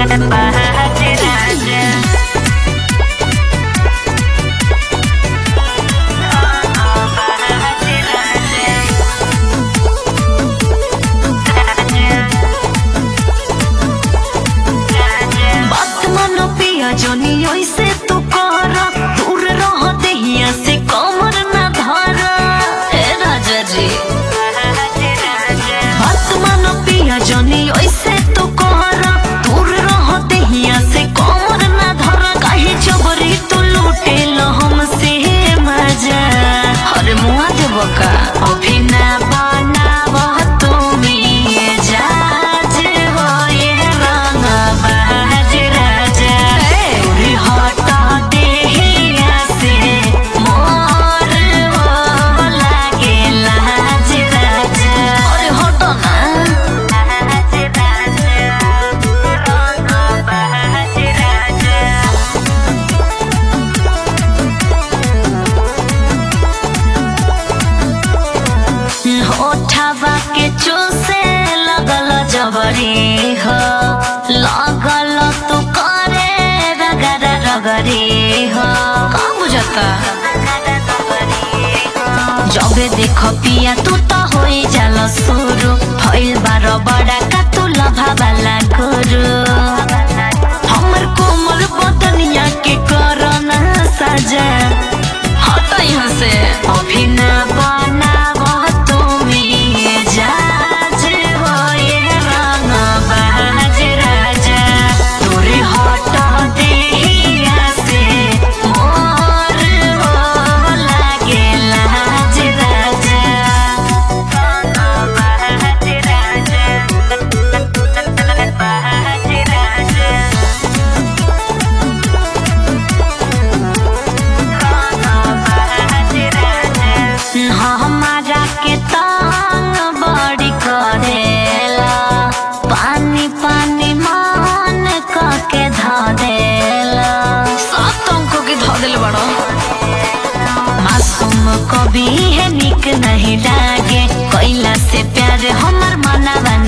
जबरी हो लगल तू करे रगड़ा रगड़ी हो का बुझता जबे देख पिया तू तो होई जाला शुरू भइल बार बड़ा का तू लभा वाला गुरु हमर कोमल बदनिया के करना सजा हट यहाँ से अभी ना बनाव तुमी जाज हो ये रंग बाज राजा तोरे हट देहिया से मोर हो लागे लाज राजा बाज राजा बाज राजा हमारा के तांग बड़ी करेला पानी पानी मान के धरेला सब तुमको के धरेल बड़ो मासूम कभी है निक नहीं लागे कोइला से प्यार हमर मना